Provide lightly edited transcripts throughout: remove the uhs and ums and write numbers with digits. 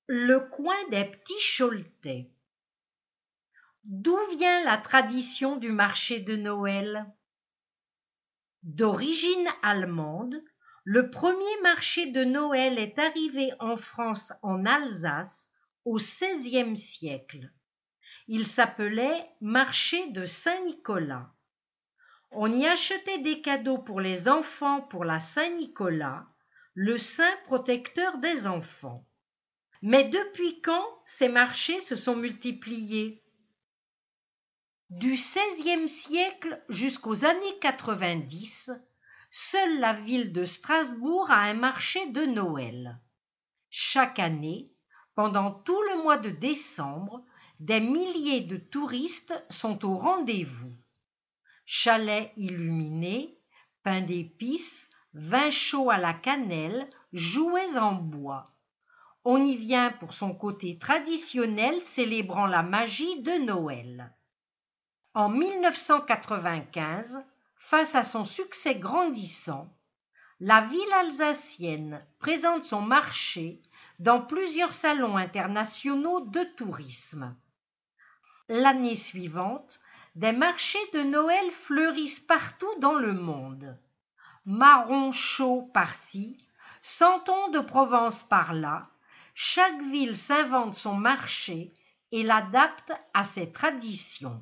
Le coin des petits Choletais. D'où vient la tradition du marché de Noël? D'origine allemande, le premier marché de Noël est arrivé en France en Alsace au XVIe siècle. Il s'appelait marché de Saint-Nicolas. On y achetait des cadeaux pour les enfants pour la Saint-Nicolas, le saint protecteur des enfants. Mais depuis quand ces marchés se sont multipliés? Du XVIe siècle jusqu'aux années 90, seule la ville de Strasbourg a un marché de Noël. Chaque année, pendant tout le mois de décembre, des milliers de touristes sont au rendez-vous. Chalets illuminés, pain d'épices, vin chaud à la cannelle, jouets en bois. On y vient pour son côté traditionnel célébrant la magie de Noël. En 1995, face à son succès grandissant, la ville alsacienne présente son marché dans plusieurs salons internationaux de tourisme. L'année suivante, des marchés de Noël fleurissent partout dans le monde. Marron chaud par-ci, Santon de Provence par-là, chaque ville s'invente son marché et l'adapte à ses traditions.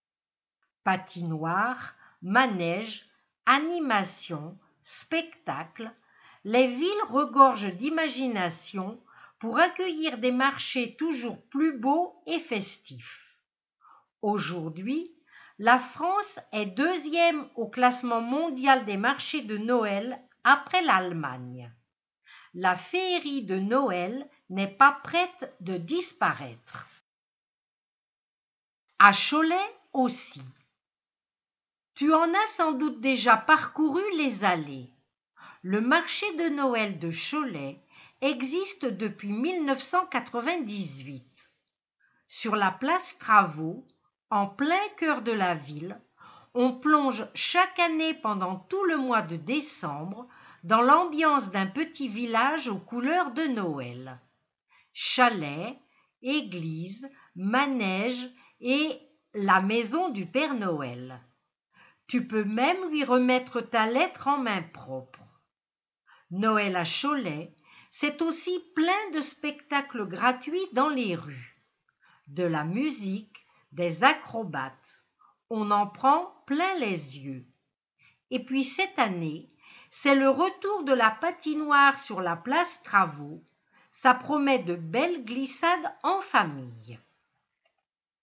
Patinoires, manèges, animations, spectacles, les villes regorgent d'imagination pour accueillir des marchés toujours plus beaux et festifs. Aujourd'hui, la France est deuxième au classement mondial des marchés de Noël après l'Allemagne. La féerie de Noël n'est pas prête de disparaître. À Cholet aussi. Tu en as sans doute déjà parcouru les allées. Le marché de Noël de Cholet existe depuis 1998. Sur la place Travaux, en plein cœur de la ville, on plonge chaque année pendant tout le mois de décembre dans l'ambiance d'un petit village aux couleurs de Noël. Chalets, églises, manèges et la maison du Père Noël. Tu peux même lui remettre ta lettre en main propre. Noël à Cholet, c'est aussi plein de spectacles gratuits dans les rues. De la musique, des acrobates. On en prend plein les yeux. Et puis cette année, c'est le retour de la patinoire sur la place Travaux. Ça promet de belles glissades en famille.